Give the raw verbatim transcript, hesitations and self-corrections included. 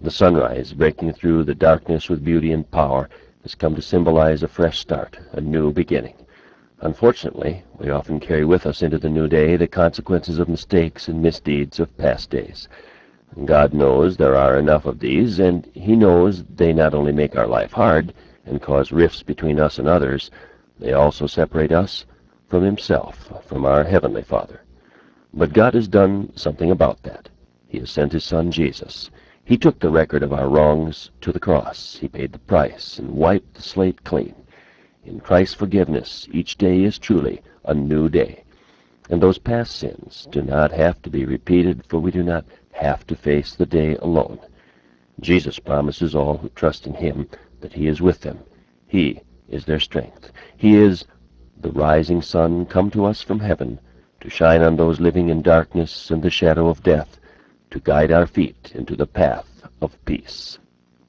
The sunrise, breaking through the darkness with beauty and power, has come to symbolize a fresh start, a new beginning. Unfortunately, we often carry with us into the new day the consequences of mistakes and misdeeds of past days. God knows there are enough of these, and He knows they not only make our life hard and cause rifts between us and others, they also separate us from Himself, from our Heavenly Father. But God has done something about that. He has sent His Son Jesus. He took the record of our wrongs to the cross. He paid the price and wiped the slate clean. In Christ's forgiveness, each day is truly a new day. And those past sins do not have to be repeated, for we do not have to face the day alone. Jesus promises all who trust in Him that He is with them. He is their strength. He is the rising sun come to us from heaven, to shine on those living in darkness and the shadow of death, to guide our feet into the path of peace.